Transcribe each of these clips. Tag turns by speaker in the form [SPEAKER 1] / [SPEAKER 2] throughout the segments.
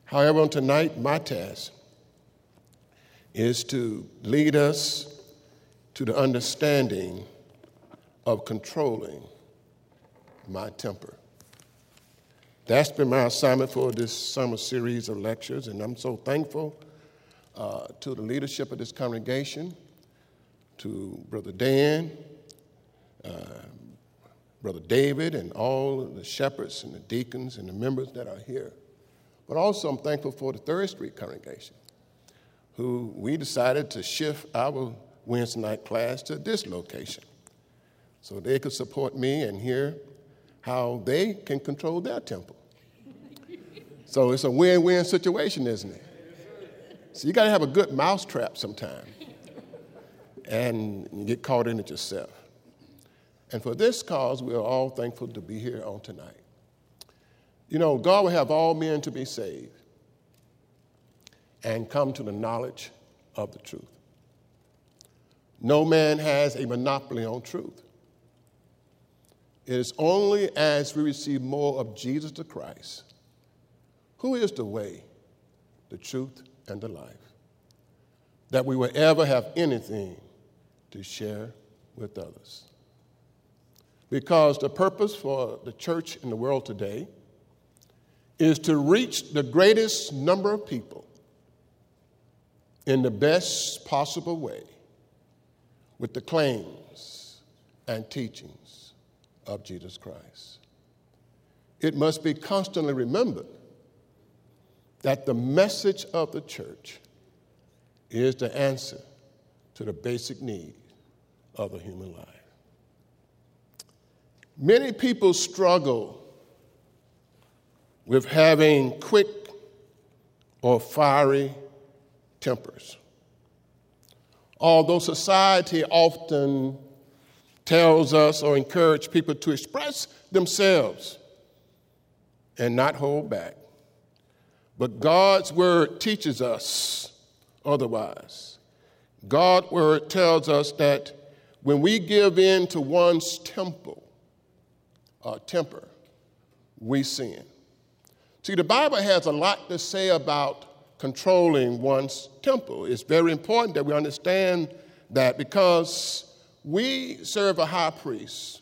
[SPEAKER 1] However, on tonight, my task is to lead us to the understanding of controlling my temper. That's been my assignment for this summer series of lectures, and I'm so thankful to the leadership of this congregation, to Brother Dan, Brother David, and all of the shepherds and the deacons and the members that are here. But also I'm thankful for the Third Street congregation, who we decided to shift our Wednesday night class to this location so they could support me and hear how they can control their temple. So it's a win-win situation, isn't it? So you got to have a good mousetrap sometime, and you get caught in it yourself. And for this cause, we are all thankful to be here on tonight. You know, God will have all men to be saved and come to the knowledge of the truth. No man has a monopoly on truth. It is only as we receive more of Jesus the Christ, who is the way, the truth, and the life, that we will ever have anything to share with others. Because the purpose for the church in the world today is to reach the greatest number of people in the best possible way with the claims and teachings of Jesus Christ. It must be constantly remembered that the message of the church is the answer to the basic need of the human life. Many people struggle with having quick or fiery tempers. Although society often tells us or encourages people to express themselves and not hold back, but God's word teaches us otherwise. God's word tells us that when we give in to one's temper, we sin. See, the Bible has a lot to say about controlling one's temper. It's very important that we understand that, because we serve a high priest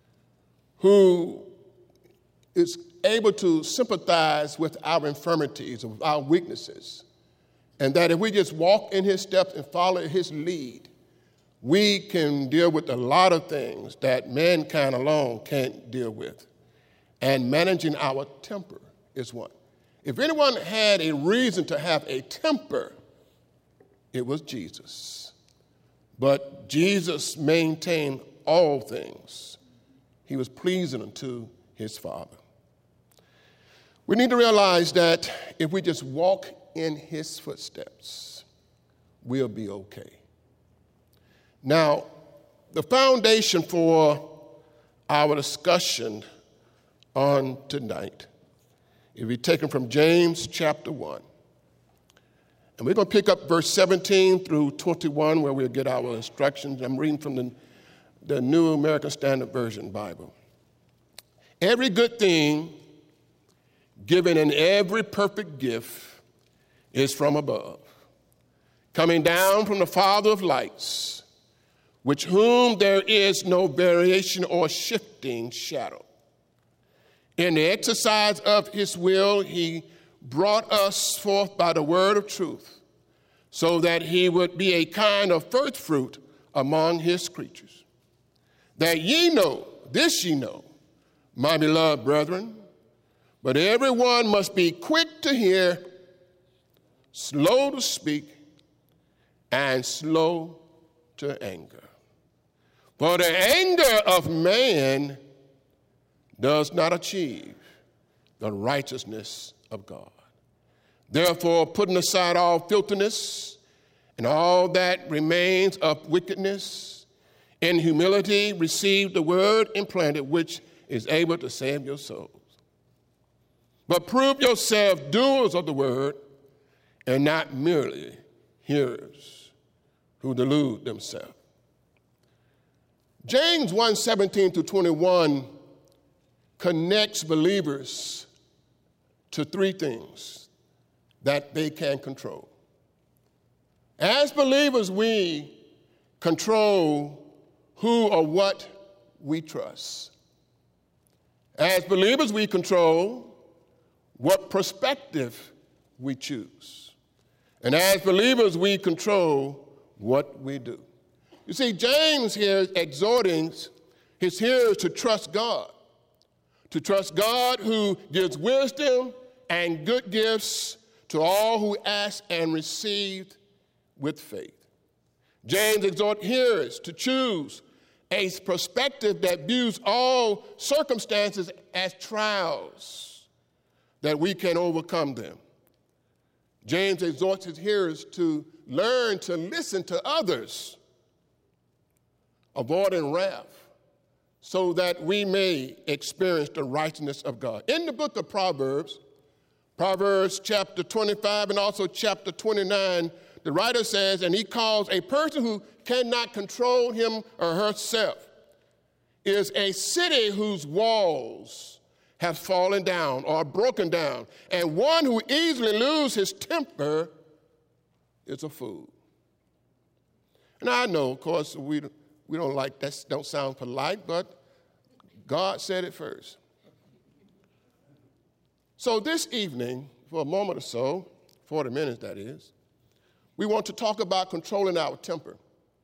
[SPEAKER 1] who is able to sympathize with our infirmities, with our weaknesses, and that if we just walk in his steps and follow his lead, we can deal with a lot of things that mankind alone can't deal with. And managing our temper is one. If anyone had a reason to have a temper, it was Jesus. But Jesus maintained all things. He was pleasing unto his Father. We need to realize that if we just walk in his footsteps, we'll be okay. Now, the foundation for our discussion on tonight is be taken from James chapter 1. And we're going to pick up verse 17 through 21, where we'll get our instructions. I'm reading from the New American Standard Version Bible. Every good thing given in every perfect gift is from above, coming down from the Father of lights, with whom there is no variation or shifting shadow. In the exercise of his will, he brought us forth by the word of truth, so that he would be a kind of first fruit among his creatures. That ye know, this ye know, my beloved brethren, but everyone must be quick to hear, slow to speak, and slow to anger. For the anger of man does not achieve the righteousness of God. Therefore, putting aside all filthiness and all that remains of wickedness, in humility receive the word implanted, which is able to save your souls. But prove yourselves doers of the word, and not merely hearers who delude themselves. James 1:17-21 connects believers to three things: that they can control. As believers, we control who or what we trust. As believers, we control what perspective we choose. And as believers, we control what we do. You see, James here is exhorting his hearers to trust God who gives wisdom and good gifts to all who ask and receive with faith. James exhorts hearers to choose a perspective that views all circumstances as trials, that we can overcome them. James exhorts his hearers to learn to listen to others, avoiding wrath, so that we may experience the righteousness of God. In the book of Proverbs chapter 25 and also chapter 29, the writer says, and he calls a person who cannot control him or herself is a city whose walls have fallen down or broken down, and one who easily loses his temper is a fool. And I know, of course, we don't like that, don't sound polite, but God said it first. So this evening, for a moment or so, 40 minutes that is, we want to talk about controlling our temper.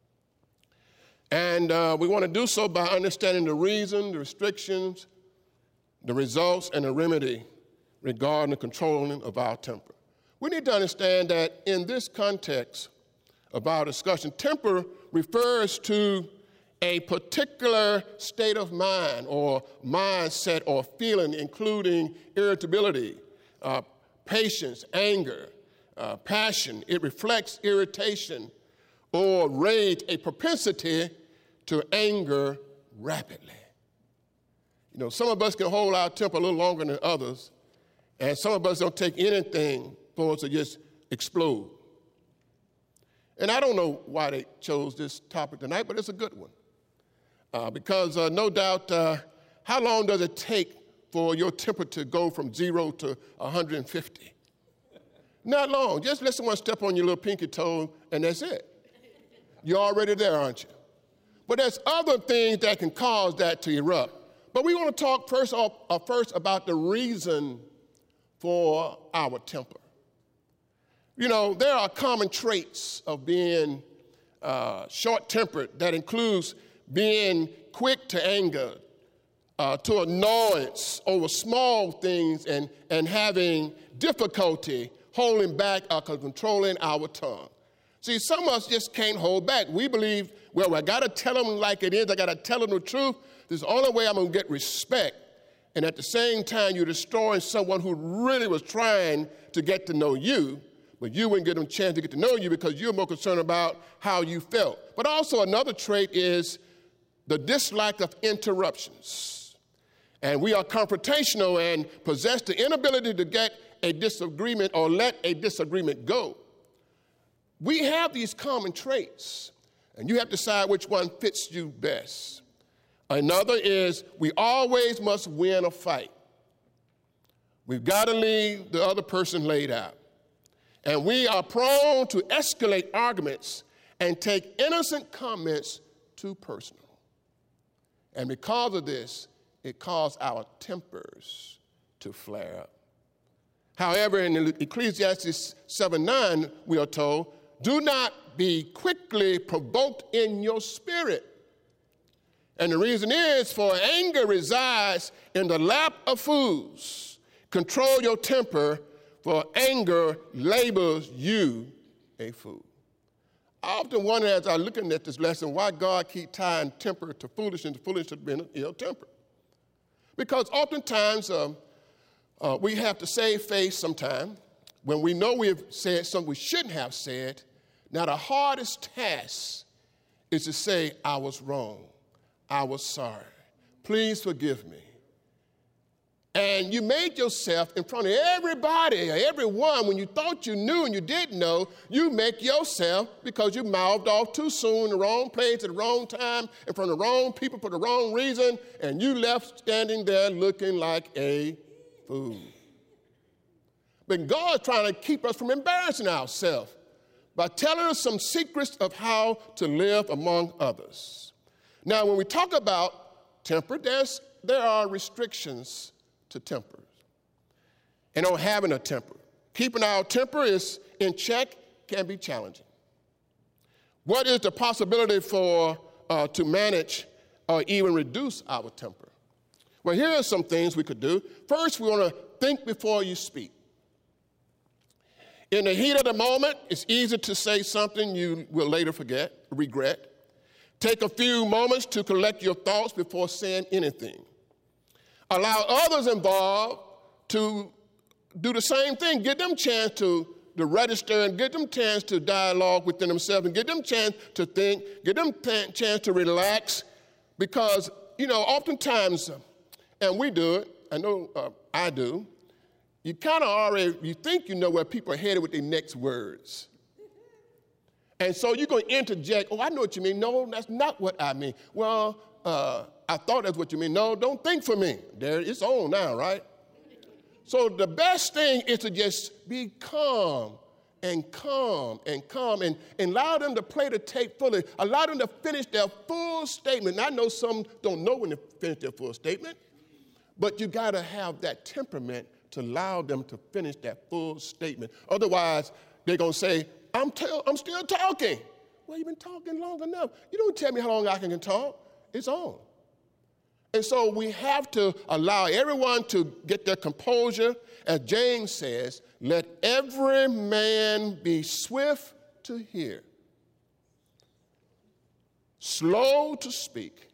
[SPEAKER 1] And we want to do so by understanding the reason, the restrictions, the results, and the remedy regarding the controlling of our temper. We need to understand that in this context of our discussion, temper refers to a particular state of mind or mindset or feeling, including irritability, patience, anger, passion. It reflects irritation or rage, a propensity to anger rapidly. You know, some of us can hold our temper a little longer than others, and some of us don't take anything for us to just explode. And I don't know why they chose this topic tonight, but it's a good one. Because no doubt, how long does it take for your temper to go from 0 to 150? Not long. Just let someone step on your little pinky toe, and that's it. You're already there, aren't you? But there's other things that can cause that to erupt. But we want to talk first about the reason for our temper. You know, there are common traits of being short-tempered that includes being quick to anger, to annoyance over small things, and having difficulty holding back or controlling our tongue. See, some of us just can't hold back. We believe, well, I got to tell them like it is. I got to tell them the truth. This is the only way I'm going to get respect. And at the same time, you're destroying someone who really was trying to get to know you, but you wouldn't give them a chance to get to know you because you're more concerned about how you felt. But also another trait is the dislike of interruptions. And we are confrontational and possess the inability to get a disagreement or let a disagreement go. We have these common traits, and you have to decide which one fits you best. Another is we always must win a fight. We've got to leave the other person laid out. And we are prone to escalate arguments and take innocent comments too personal. And because of this, it caused our tempers to flare up. However, in Ecclesiastes 7:9, we are told, do not be quickly provoked in your spirit. And the reason is, for anger resides in the lap of fools. Control your temper, for anger labels you a fool. I often wonder as I'm looking at this lesson why God keep tying temper to foolishness, foolish to being ill-tempered. Because oftentimes we have to save face sometime when we know we have said something we shouldn't have said. Now the hardest task is to say, I was wrong. I was sorry. Please forgive me. And you made yourself in front of everybody, or everyone, when you thought you knew and you didn't know, you make yourself, because you mouthed off too soon, the wrong place at the wrong time, in front of the wrong people for the wrong reason, and you left standing there looking like a fool. But God's trying to keep us from embarrassing ourselves by telling us some secrets of how to live among others. Now, when we talk about temper, there are restrictions to temper and on having a temper. Keeping our temper is in check can be challenging. What is the possibility for to manage or even reduce our temper? Well, here are some things we could do. First, we want to think before you speak. In the heat of the moment, it's easy to say something you will later regret. Take a few moments to collect your thoughts before saying anything. Allow others involved to do the same thing. Give them a chance to register and give them a chance to dialogue within themselves and give them a chance to think, give them a chance to relax because, oftentimes, and we do it, I know I do, you kind of you think you know where people are headed with their next words. And so you're going to interject, I know what you mean. No, that's not what I mean. Well, I thought that's what you mean. No, don't think for me. There, it's on now, right? So the best thing is to just be calm and allow them to play the tape fully. Allow them to finish their full statement. And I know some don't know when to finish their full statement, but you got to have that temperament to allow them to finish that full statement. Otherwise, they're going to say, I'm still talking. Well, you've been talking long enough. You don't tell me how long I can talk. It's on. And so we have to allow everyone to get their composure. As James says, let every man be swift to hear, slow to speak,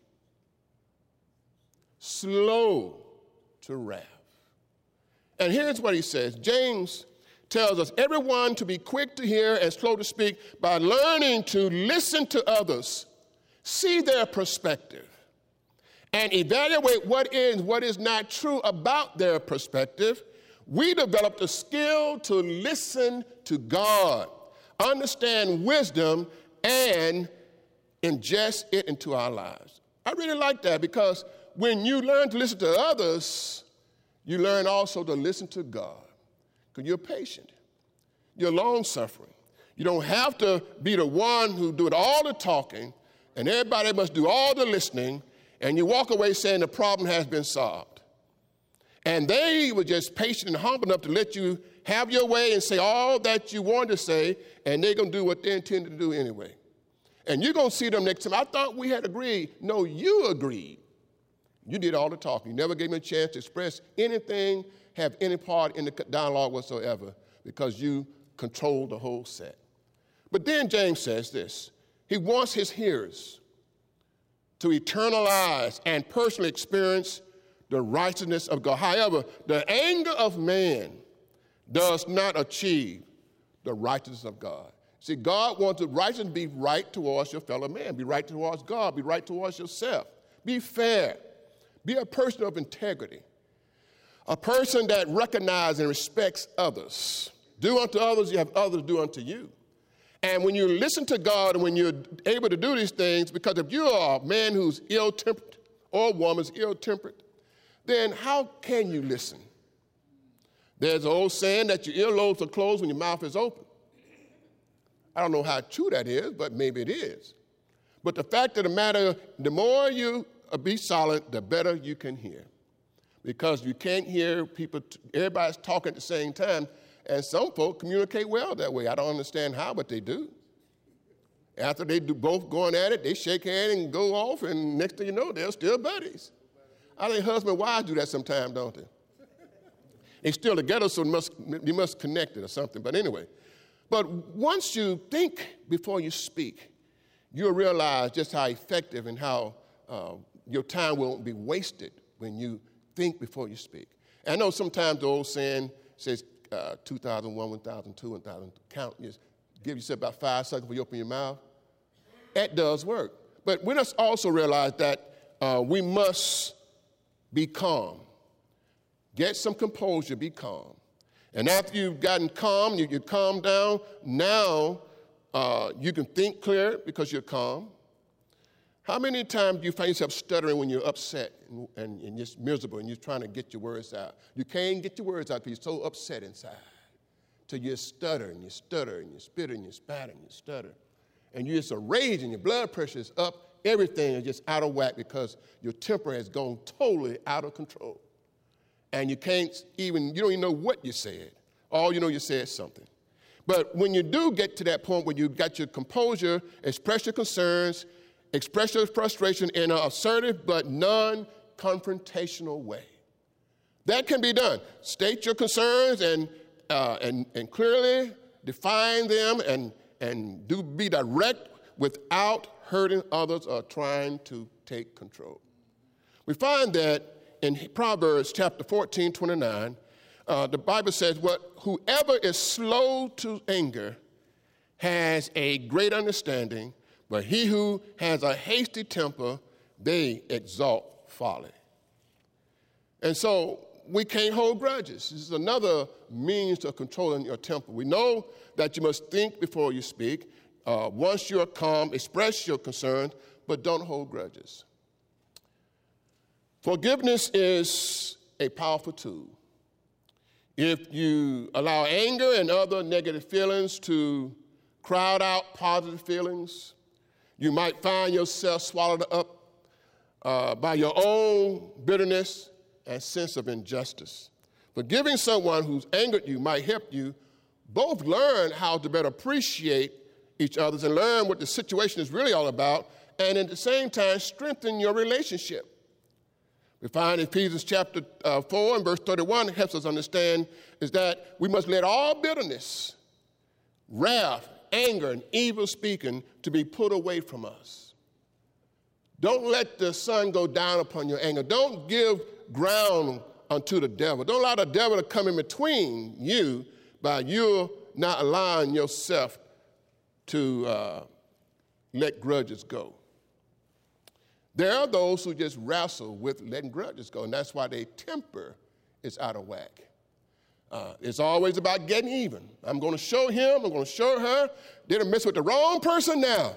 [SPEAKER 1] slow to wrath. And here's what he says. James tells us everyone to be quick to hear and slow to speak by learning to listen to others, see their perspective, and evaluate what is not true about their perspective. We developed a skill to listen to God, understand wisdom, and ingest it into our lives. I really like that because when you learn to listen to others, you learn also to listen to God. Because you're patient. You're long-suffering. You don't have to be the one who do all the talking, and everybody must do all the listening, and you walk away saying the problem has been solved. And they were just patient and humble enough to let you have your way and say all that you wanted to say, and they're going to do what they intended to do anyway. And you're going to see them next time. I thought we had agreed. No, you agreed. You did all the talking. You never gave me a chance to express anything, have any part in the dialogue whatsoever, because you controlled the whole set. But then James says this. He wants his hearers to eternalize and personally experience the righteousness of God. However, the anger of man does not achieve the righteousness of God. See, God wants the righteousness to be right towards your fellow man, be right towards God, be right towards yourself, be fair, be a person of integrity, a person that recognizes and respects others. Do unto others, you have others do unto you. And when you listen to God and when you're able to do these things, because if you are a man who's ill-tempered or a woman's ill-tempered, then how can you listen? There's an old saying that your earlobes are closed when your mouth is open. I don't know how true that is, but maybe it is. But the fact of the matter, the more you be silent, the better you can hear. Because you can't hear people, everybody's talking at the same time, and some folk communicate well that way. I don't understand how, but they do. After they do both going at it, they shake hands and go off, and next thing you know, they're still buddies. I think husband and wives do that sometimes, don't they? They're still together, so you must connect it or something. But anyway, but once you think before you speak, you'll realize just how effective and how your time won't be wasted when you think before you speak. And I know sometimes the old saying says 2001, 1002, 1000, count, just give yourself about 5 seconds before you open your mouth. That does work. But we must also realize that we must be calm. Get some composure, be calm. And after you've gotten calm, you calm down, now you can think clear because you're calm. How many times do you find yourself stuttering when you're upset and just miserable and you're trying to get your words out? You can't get your words out because you're so upset inside. till you stutter and you stutter and you spit and you spat and you stutter. And you're just a rage and your blood pressure is up. Everything is just out of whack because your temper has gone totally out of control. And you don't even know what you said. All you know, you said something. But when you do get to that point where you got your composure, express your concerns, express your frustration in an assertive but non-confrontational way. That can be done. State your concerns and clearly define them and be direct without hurting others or trying to take control. We find that in Proverbs chapter 14:29, the Bible says, whoever is slow to anger has a great understanding, but he who has a hasty temper, they exalt folly. And so we can't hold grudges. This is another means of controlling your temper. We know that you must think before you speak. Once you're calm, express your concerns, but don't hold grudges. Forgiveness is a powerful tool. If you allow anger and other negative feelings to crowd out positive feelings, you might find yourself swallowed up by your own bitterness and sense of injustice. Forgiving someone who's angered you might help you both learn how to better appreciate each other and learn what the situation is really all about, and at the same time strengthen your relationship. We find Ephesians chapter 4 and verse 31 helps us understand is that we must let all bitterness, wrath, anger, and evil speaking to be put away from us. Don't let the sun go down upon your anger. Don't give ground unto the devil. Don't allow the devil to come in between you by you not allowing yourself to let grudges go. There are those who just wrestle with letting grudges go, and that's why their temper is out of whack. It's always about getting even. I'm going to show him, I'm going to show her. They're mess with the wrong person now.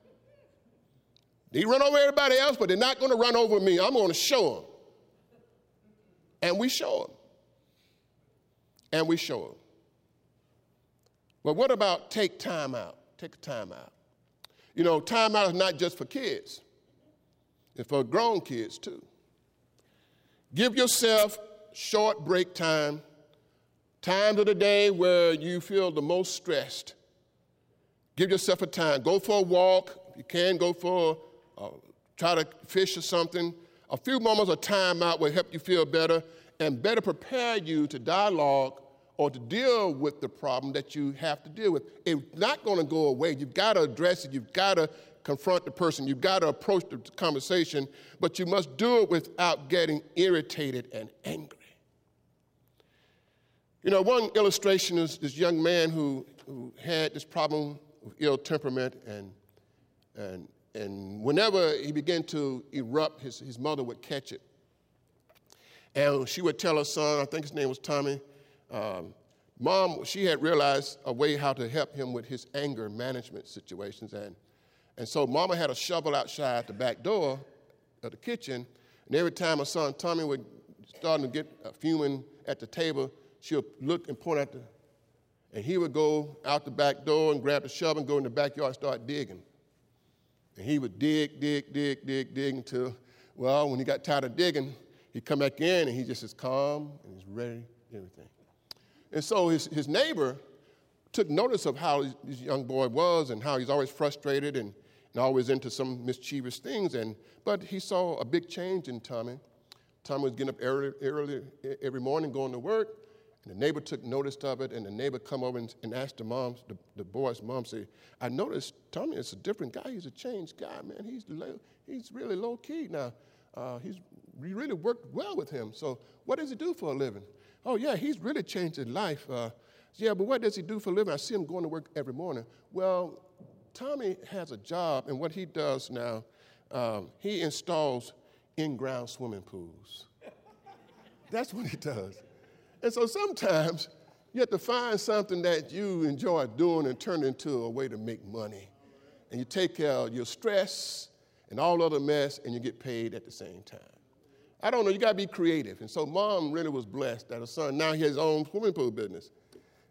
[SPEAKER 1] They run over everybody else, but they're not going to run over me. I'm going to show them. And we show them. And we show them. But what about take time out? Take a time out. You know, time out is not just for kids. It's for grown kids, too. Give yourself short break time, times of the day where you feel the most stressed. Give yourself a time. Go for a walk. If you can, go for try to fish or something. A few moments of time out will help you feel better and better prepare you to dialogue or to deal with the problem that you have to deal with. It's not going to go away. You've got to address it. You've got to confront the person. You've got to approach the conversation, but you must do it without getting irritated and angry. You know, one illustration is this young man who had this problem with ill temperament, and whenever he began to erupt, his mother would catch it. And she would tell her son, I think his name was Tommy, Mom, she had realized a way how to help him with his anger management situations. And so Mama had a shovel outside the back door of the kitchen, and every time her son Tommy would start to get fuming at the table, she'll look and point at and he would go out the back door and grab the shovel and go in the backyard and start digging. And he would dig until, well, when he got tired of digging, he'd come back in and he just is calm and he's ready and everything. And so his neighbor took notice of how this young boy was and how he's always frustrated and always into some mischievous things. But he saw a big change in Tommy. Tommy was getting up early every morning going to work, and the neighbor took notice of it, and the neighbor come over and asked the boy's mom, say, I noticed Tommy is a different guy. He's a changed guy, man. He's really low-key now. We really worked well with him. So what does he do for a living? Oh, yeah, he's really changed his life. Yeah, but what does he do for a living? I see him going to work every morning. Well, Tommy has a job, and what he does now, he installs in-ground swimming pools. That's what he does. And so sometimes you have to find something that you enjoy doing and turn it into a way to make money. And you take care of your stress and all other mess, and you get paid at the same time. I don't know, you got to be creative. And so Mom really was blessed that her son, now he has his own swimming pool business.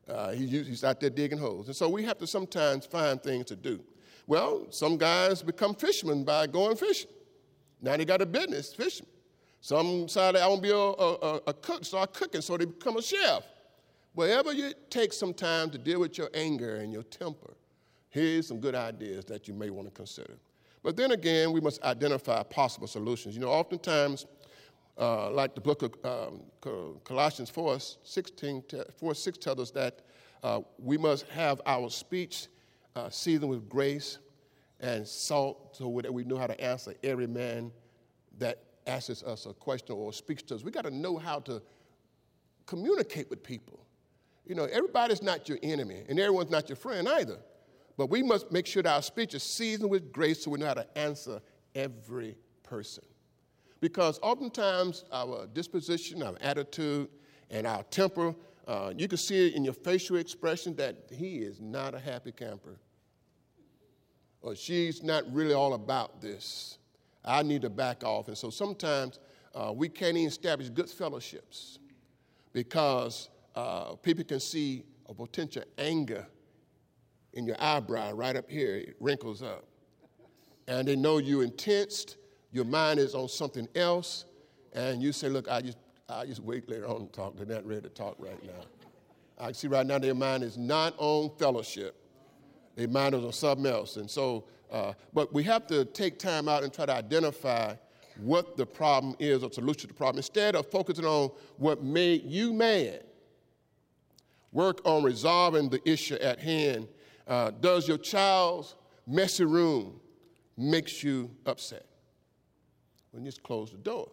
[SPEAKER 1] He's out there digging holes. And so we have to sometimes find things to do. Well, some guys become fishermen by going fishing. Now they got a business fishing. Some decided I want to be a cook, start cooking, so they become a chef. Wherever you take some time to deal with your anger and your temper, here's some good ideas that you may want to consider. But then again, we must identify possible solutions. You know, oftentimes, like the book of Colossians 4:6 tells us that we must have our speech seasoned with grace and salt so that we know how to answer every man that asks us a question or speaks to us. We got to know how to communicate with people. You know, everybody's not your enemy, and everyone's not your friend either. But we must make sure that our speech is seasoned with grace so we know how to answer every person. Because oftentimes our disposition, our attitude, and our temper, you can see it in your facial expression that he is not a happy camper. Or she's not really all about this. I need to back off. And so sometimes we can't even establish good fellowships because people can see a potential anger in your eyebrow right up here. It wrinkles up. And they know you're intense. Your mind is on something else. And you say, look, I just wait later on to talk. They're not ready to talk right now. I see right now their mind is not on fellowship. Their mind is on something else. And so, but we have to take time out and try to identify what the problem is or solution to the problem. Instead of focusing on what made you mad, work on resolving the issue at hand. Does your child's messy room makes you upset? Well, just close the door.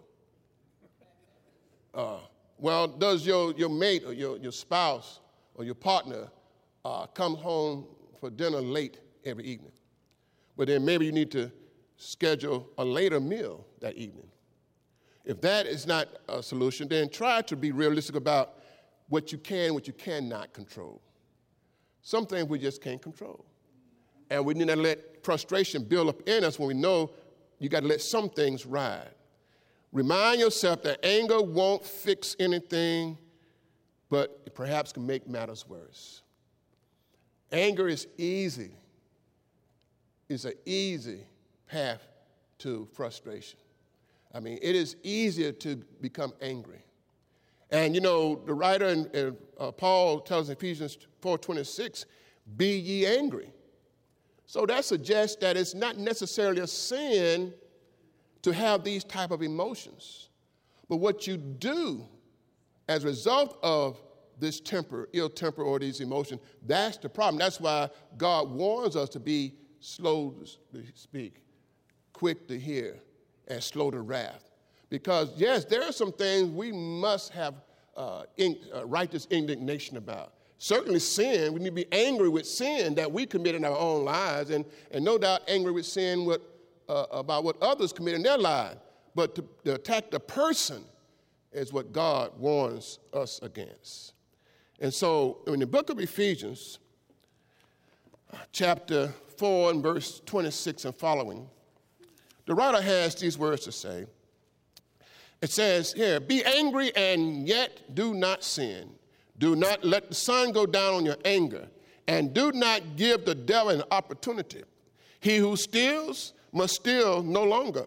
[SPEAKER 1] Well, does your mate or your spouse or your partner come home for dinner late every evening? But then maybe you need to schedule a later meal that evening. If that is not a solution, then try to be realistic about what you can, what you cannot control. Some things we just can't control. And we need to let frustration build up in us when we know you got to let some things ride. Remind yourself that anger won't fix anything, but it perhaps can make matters worse. Anger is easy. It's an easy path to frustration. I mean, it is easier to become angry. And, you know, the writer in Paul tells in Ephesians 4:26, be ye angry. So that suggests that it's not necessarily a sin to have these type of emotions. But what you do as a result of this temper, ill temper, or these emotions, that's the problem. That's why God warns us to be slow to speak, quick to hear, and slow to wrath. Because, yes, there are some things we must have righteous indignation about. Certainly sin, we need to be angry with sin that we commit in our own lives, and no doubt angry with sin about what others commit in their lives. But to attack the person is what God warns us against. And so in the book of Ephesians, chapter 4 and verse 26 and following, the writer has these words to say. It says here, be angry and yet do not sin. Do not let the sun go down on your anger, and do not give the devil an opportunity. He who steals must steal no longer,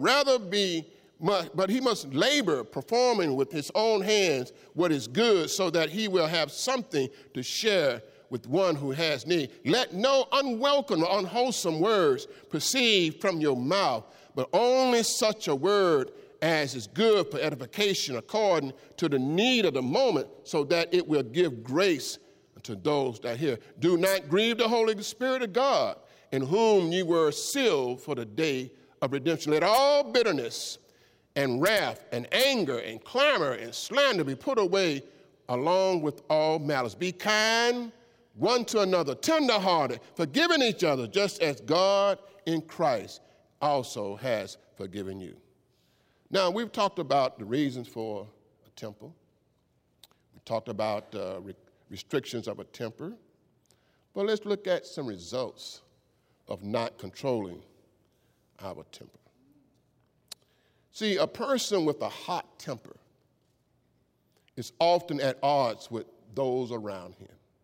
[SPEAKER 1] but he must labor, performing with his own hands what is good, so that he will have something to share with one who has need. Let no unwelcome or unwholesome words proceed from your mouth, but only such a word as is good for edification according to the need of the moment, so that it will give grace to those that hear. Do not grieve the Holy Spirit of God, in whom you were sealed for the day of redemption. Let all bitterness and wrath and anger and clamor and slander be put away along with all malice. Be kind one to another, tenderhearted, forgiving each other, just as God in Christ also has forgiven you. Now, we've talked about the reasons for a temper. We talked about restrictions of a temper. But let's look at some results of not controlling our temper. See, a person with a hot temper is often at odds with those around him.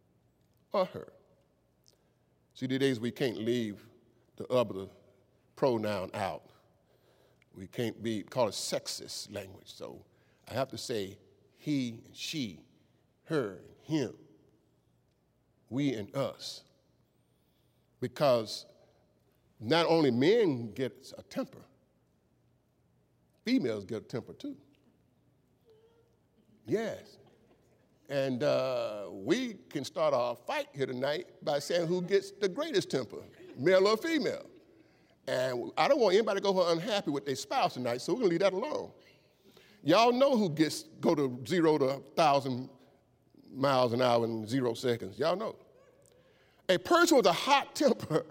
[SPEAKER 1] or her. See, these days we can't leave the other pronoun out. We can't call it sexist language. So I have to say he and she, her and him, we and us. Because not only men get a temper, females get a temper too. Yes. And we can start our fight here tonight by saying who gets the greatest temper, male or female. And I don't want anybody to go home unhappy with their spouse tonight, so we're going to leave that alone. Y'all know who go to 0 to 1,000 miles an hour in 0 seconds. Y'all know. A person with a hot temper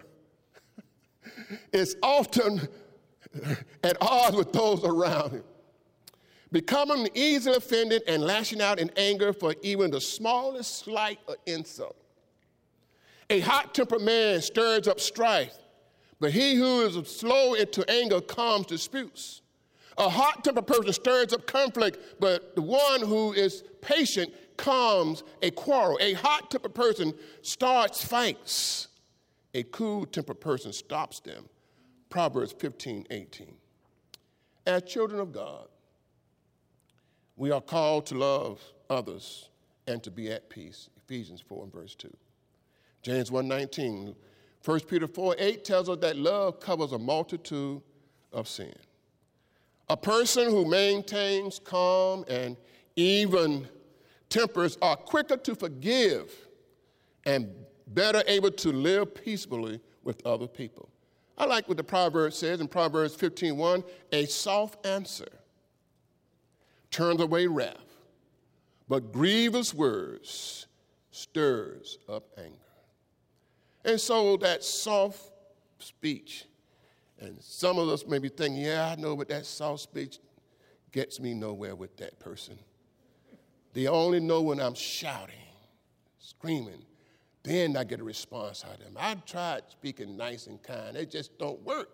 [SPEAKER 1] is often at odds with those around him, becoming easily offended and lashing out in anger for even the smallest slight or insult. A hot-tempered man stirs up strife, but he who is slow into anger calms disputes. A hot-tempered person stirs up conflict, but the one who is patient calms a quarrel. A hot-tempered person starts fights. A cool-tempered person stops them. Proverbs 15:18. As children of God, we are called to love others and to be at peace. Ephesians 4 and verse 2. James 1:19. 1 Peter 4:8 tells us that love covers a multitude of sin. A person who maintains calm and even tempers are quicker to forgive and better able to live peaceably with other people. I like what the proverb says in Proverbs 15:1, a soft answer turns away wrath, but grievous words stirs up anger. And so that soft speech, and some of us may be thinking, yeah, I know, but that soft speech gets me nowhere with that person. They only know when I'm shouting, screaming, then I get a response out of them. I tried speaking nice and kind. It just don't work.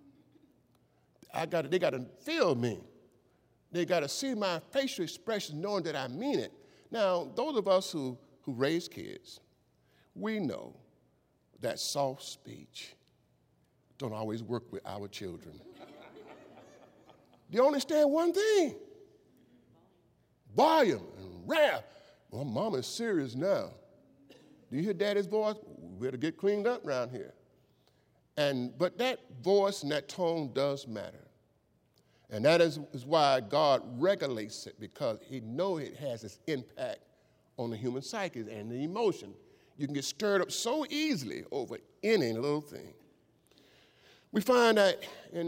[SPEAKER 1] They got to feel me. They got to see my facial expression knowing that I mean it. Now, those of us who raise kids, we know that soft speech don't always work with our children. They only understand one thing: volume and wrath. Well, mama is serious now. Do you hear daddy's voice? We better get cleaned up around here. But that voice and that tone does matter. And that is why God regulates it, because he knows it has its impact on the human psyche and the emotion. You can get stirred up so easily over any little thing. We find that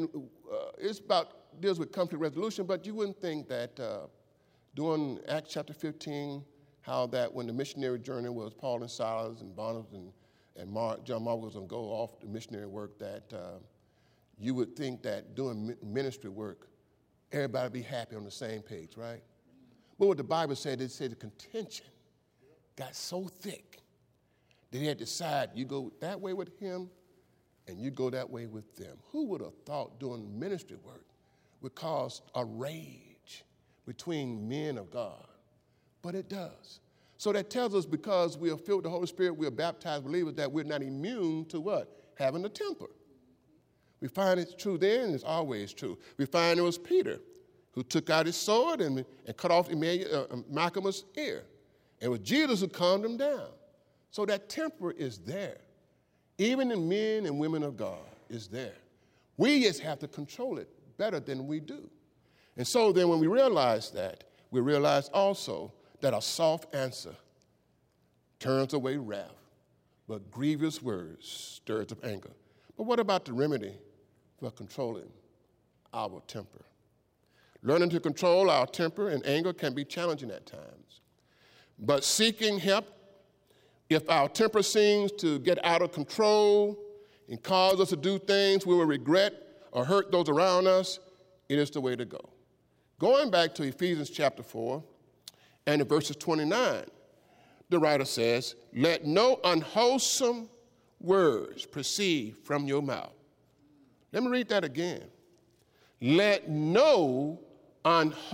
[SPEAKER 1] deals with conflict resolution, but you wouldn't think that during Acts chapter 15, how that when the missionary journey was Paul and Silas and Barnabas and John Mark was going to go off the missionary work, that you would think that doing ministry work, everybody would be happy on the same page, right? But what the Bible said, it said the contention got so thick that they had to decide, you go that way with him and you go that way with them. Who would have thought doing ministry work would cause a rage between men of God? But it does. So that tells us, because we are filled with the Holy Spirit, we are baptized believers, that we're not immune to what? Having a temper. We find it's true then, and it's always true. We find it was Peter who took out his sword and cut off Malchus' ear. It was Jesus who calmed him down. So that temper is there. Even in men and women of God, is there. We just have to control it better than we do. And so then when we realize that, we realize also that a soft answer turns away wrath, but grievous words stirs up anger. But what about the remedy for controlling our temper? Learning to control our temper and anger can be challenging at times. But seeking help, if our temper seems to get out of control and cause us to do things we will regret or hurt those around us, it is the way to go. Going back to Ephesians chapter 4 and in verses 29, the writer says, let no unwholesome words proceed from your mouth. Let me read that again. Let no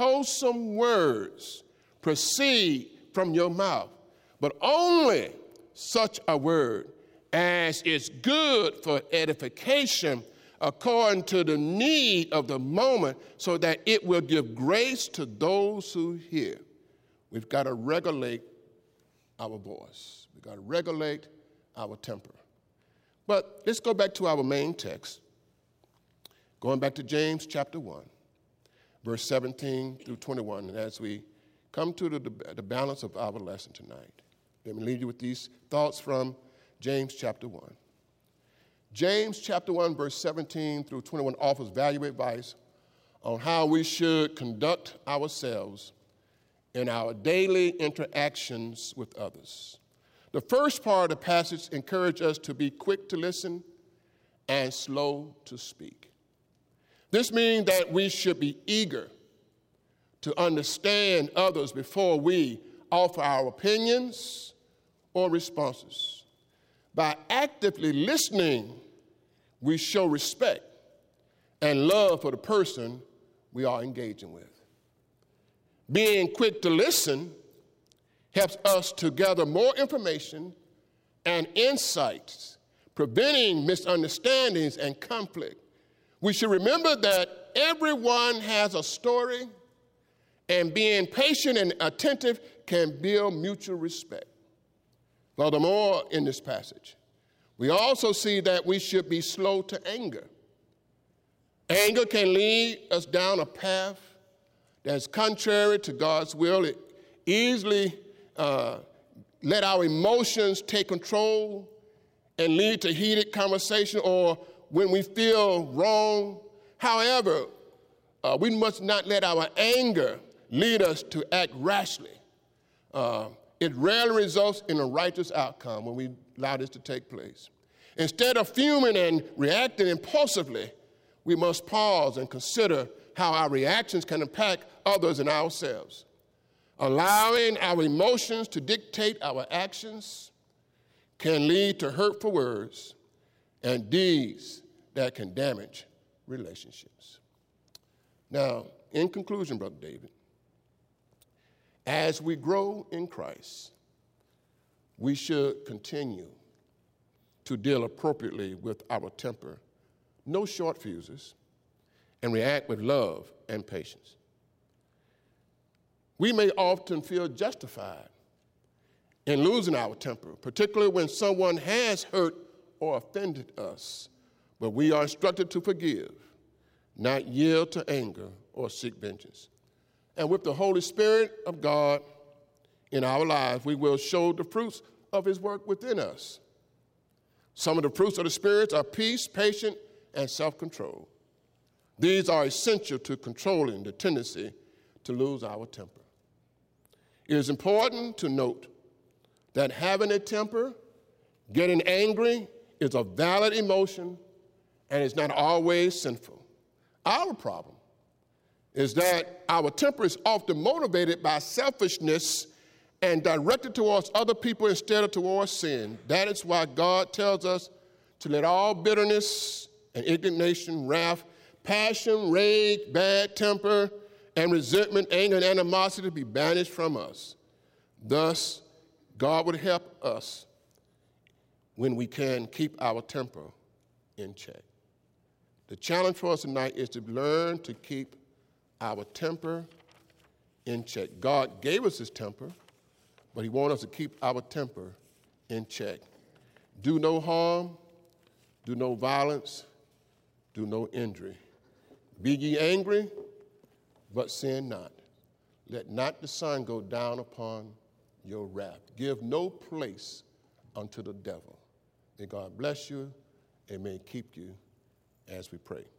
[SPEAKER 1] unwholesome words proceed from your mouth, but only such a word as is good for edification according to the need of the moment, so that it will give grace to those who hear. We've got to regulate our voice. We've got to regulate our temper. But let's go back to our main text, going back to James chapter 1, verse 17 through 21. And as we come to the balance of our lesson tonight, let me leave you with these thoughts from James chapter 1. James chapter 1, verse 17 through 21 offers valuable advice on how we should conduct ourselves in our daily interactions with others. The first part of the passage encourages us to be quick to listen and slow to speak. This means that we should be eager to understand others before we offer our opinions or responses. By actively listening, we show respect and love for the person we are engaging with. Being quick to listen helps us to gather more information and insights, preventing misunderstandings and conflict. We should remember that everyone has a story, and being patient and attentive can build mutual respect. Furthermore, in this passage, we also see that we should be slow to anger. Anger can lead us down a path that's contrary to God's will. It easily let our emotions take control and lead to heated conversation, or when we feel wrong. However, we must not let our anger lead us to act rashly. It rarely results in a righteous outcome when we allow this to take place. Instead of fuming and reacting impulsively, we must pause and consider how our reactions can impact others and ourselves. Allowing our emotions to dictate our actions can lead to hurtful words and deeds that can damage relationships. Now, in conclusion, Brother David, as we grow in Christ, we should continue to deal appropriately with our temper, no short fuses, and react with love and patience. We may often feel justified in losing our temper, particularly when someone has hurt or offended us, but we are instructed to forgive, not yield to anger or seek vengeance. And with the Holy Spirit of God in our lives, we will show the fruits of his work within us. Some of the fruits of the Spirit are peace, patience, and self-control. These are essential to controlling the tendency to lose our temper. It is important to note that having a temper, getting angry, is a valid emotion and is not always sinful. Our problem is that our temper is often motivated by selfishness and directed towards other people instead of towards sin. That is why God tells us to let all bitterness and indignation, wrath, passion, rage, bad temper, and resentment, anger, and animosity be banished from us. Thus, God would help us when we can keep our temper in check. The challenge for us tonight is to learn to keep our temper in check. God gave us his temper, but he wants us to keep our temper in check. Do no harm, do no violence, do no injury. Be ye angry, but sin not. Let not the sun go down upon your wrath. Give no place unto the devil. May God bless you and may he keep you as we pray.